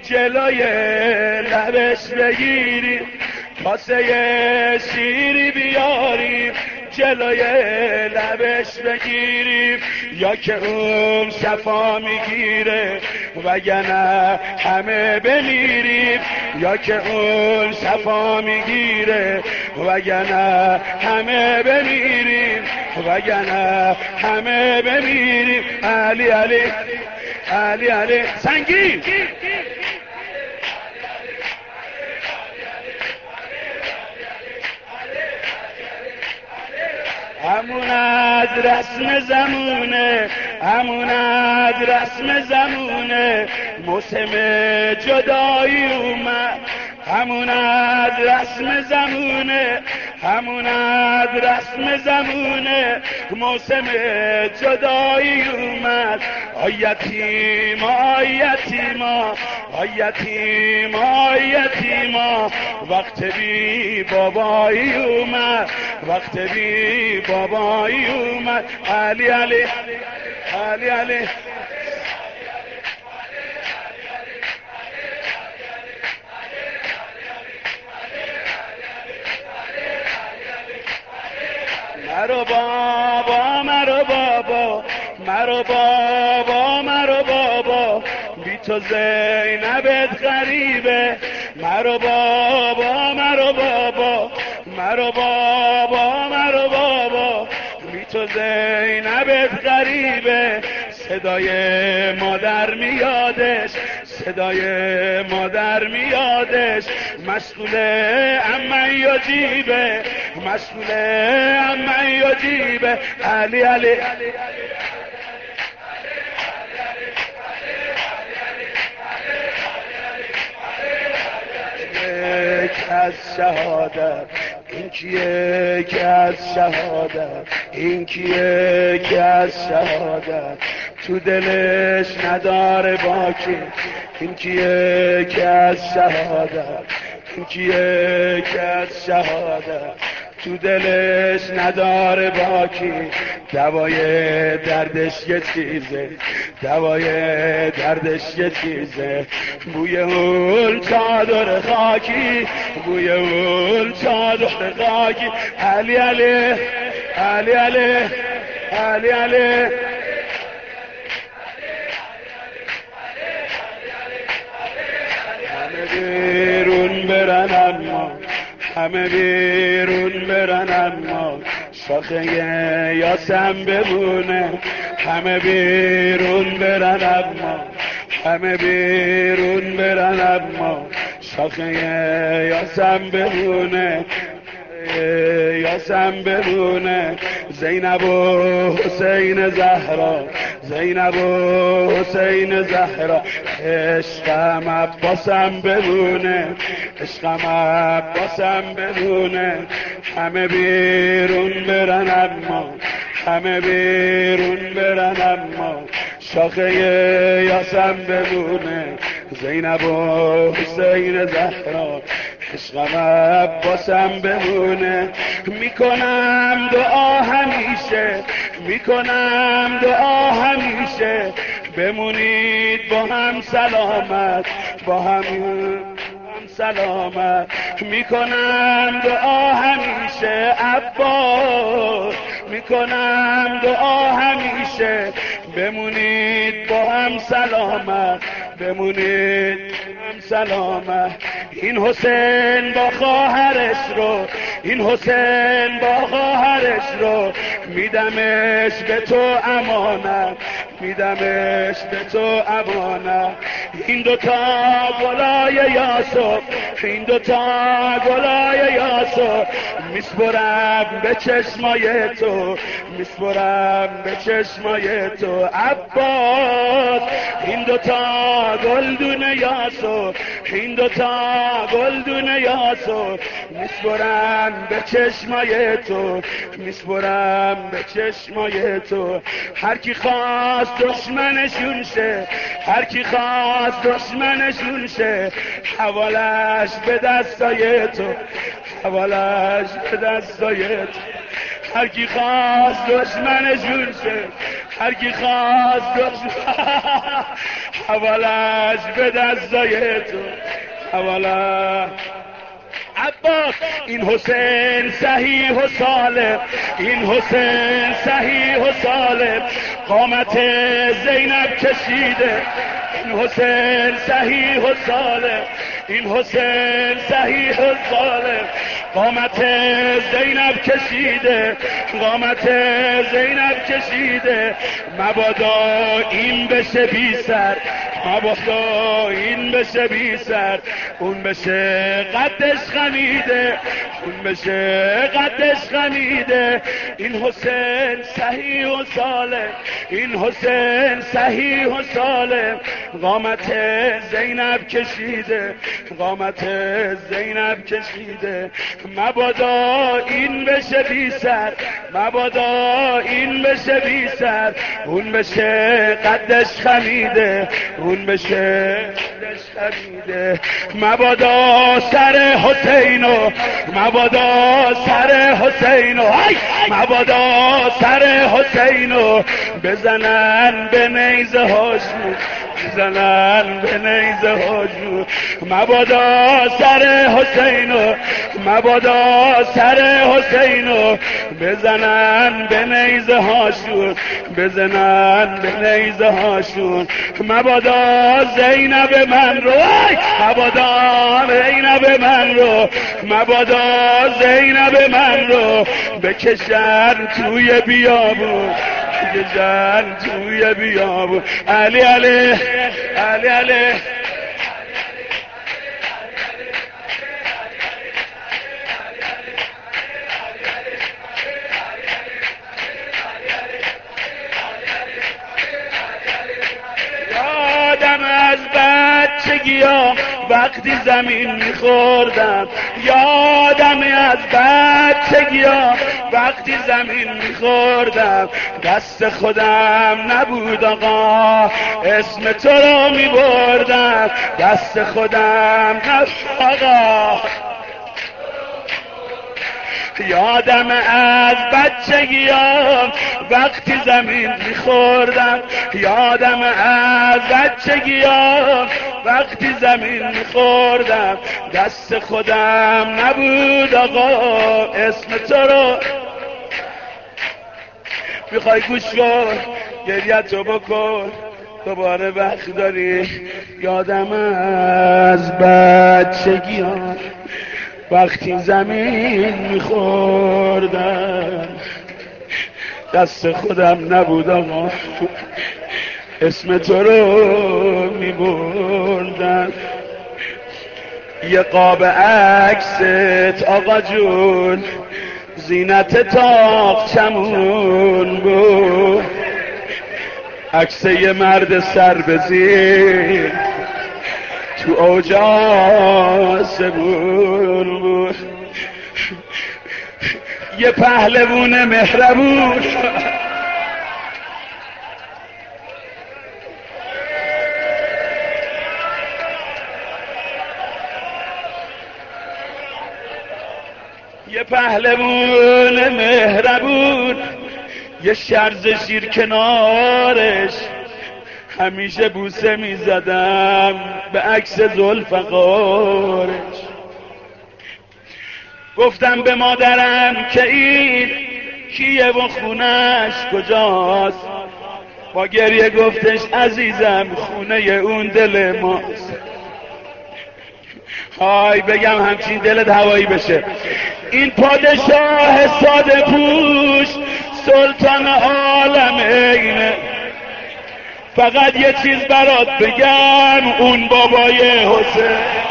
جلوی لبش بگیریم، کاسه شیری بیاریم جلوی لبش بگیریم، یا که اون شفا میگیره وگرنه همه بمیریم، یا که اون شفا میگیره وگرنه همه بمیریم، وگرنه همه بمیریم. علی علی علی علی سنگین همون از رسم زمونه، همون از رسم زمونه، موسم جدایی اومد، همون از رسم زمونه، همون از رسم زمونه، موسم جدایی اومد. آی یتیم آی یتیما، آی یتیم آی یتیما، وقت بی بابایی اومد، وقت بی بابایی اومد. علی علی علی علی مرو بابا مرو بابا مرو بابا مرو بابا، بی تو زینبت غریبه، مرو بابا مرو بابا مرو بابا مرو بابا، بی تو زینبت غریبه. صدای مادر میادش، صدای مادر میادش، مشغول عمه یا جیبه، مشغول عمه یا جیبه. علی علی یک از شهادت، این کیه که از شهادت، این کیه که از شهادت تو دلش نداره باکی، این کیه که از شهادت، این کیه که از شهادت تو دلش نداره باکی. دوای دردش یه چیزه، دوای دردش یه چیزه، بوی اون چادر خاکی، بوی اون چادر خاکی. علی علی علی علی علی علی همه بیرون برن اما، همه بیرون برن اما شاخه یاسم بمونه، همه بیرون برن اما، همه بیرون برن اما شاخه یاسم بمونه، یاسم بمونه. زینب و حسین زهرا، زینب و حسین زهرا، عشقم عباسم بمونه، عشقم عباسم بمونه. همه بیرون برن اما، همه بیرون برن اما شاخه یاسم بمونه. زینب و حسین زهرا، عشقم عباسم بمونه. میکنم دعا همیشه، میکنم دعا همیشه، بمونید با هم سلامت، با هم سلامت. میکنم دعا همیشه عباس، میکنم دعا همیشه، بمونید با هم سلامت، بمونید هم سلامت. این حسین با خواهرش رو، این حسین با خواهرش رو، میدمش به تو امانت، میدمش به تو امانت. این دوتا گلای یاسر، این دوتا گلای یاسر، میسپرم به چشمای تو، میسپرم به چشمای تو عباس. این دوتا گلدون یاسر، این دوتا گلدون یاسر، میسپرم به چشمای تو، میسپرم به چشمای تو. هر کی خواست دشمنشون شه، هر کی خواست دشمنشون شه، حوالش به دستای تو، حوالش به دستای تو. هر کی خواست دشمنشون شه، هرکی خواست حوالش به دستای تو حواله عباس این حسین صحیح و سالم این حسین صحیح و سالم قامت زینب کشیده این حسین صحیح و سالم این حسین صحیح و سالم قامت زینب کشیده قامت زینب کشیده مبادا این بشه بی سر مبادا این بشه بی سر اون بشه قدش خمیده اون بشه قدش خمیده این حسین صحیح و سالم این حسین صحیح و سالم قامت زینب کشیده قامت زینب کشیده مبادا این بشه بی سر مبادا این بشه بی سر اون بشه قدش خمیده اون بشه قدش خمیده مبادا سر حسینو مبادا سر حسینو مبادا سر حسینو بزنن به نیزه هاشون بزنن به نیزه هاشون مبادا سر حسینو مبادا سر حسینو بزنن به نیزه هاشون بزنن به نیزه هاشون مبادا زینب من رو مبادا زینب من رو مبادا زینب من رو بکشن توی بیابون بکشن توی بیابون علی علی علی علی یادم از بچگیام وقتی زمین میخوردم یادم از بچگیام وقتی زمین میخوردم دست خودم نبود آقا اسم تو رو میبردم دست خودم نبود آقا یادم از بچگیام وقتی زمین میخوردم یادم از بچگیام وقتی زمین میخوردم دست خودم نبود آقا اسم تو رو میخوای گوش کن گریتو بکن دوباره وقت داری یادم از بچگیام وقتی زمین میخوردم دست خودم نبود آقا اسم تو رو میبردم یه قاب عکست آقا جون زینت تاقچمون بود عکس یه مرد سر به زیر تو اوج آسمون بود یه پهلوون مهربون یه پهلوون مهربون یه شرز شیر کنارش همیشه بوسه میزدم به عکس ذوالفقارش گفتم به مادرم که این کیه و خونش کجاست با گریه گفتش عزیزم خونه اون دل ماست های بگم همچین دلت هوایی بشه این پادشاه ساده پوش سلطان عالم اینه فقط یه چیز برات بگم اون بابای حسین